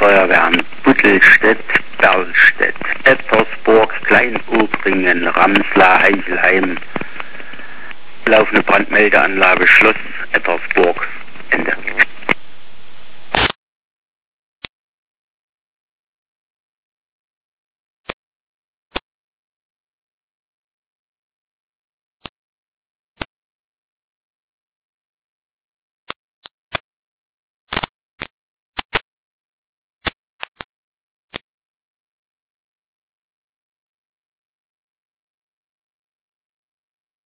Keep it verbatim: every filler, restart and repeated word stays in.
Feuerwehren Buttelstedt, Berlstedt, Ettersburg, Kleinobringen, Ramsla, Heichelheim. Laufende Brandmeldeanlage Schloss Ettersburg.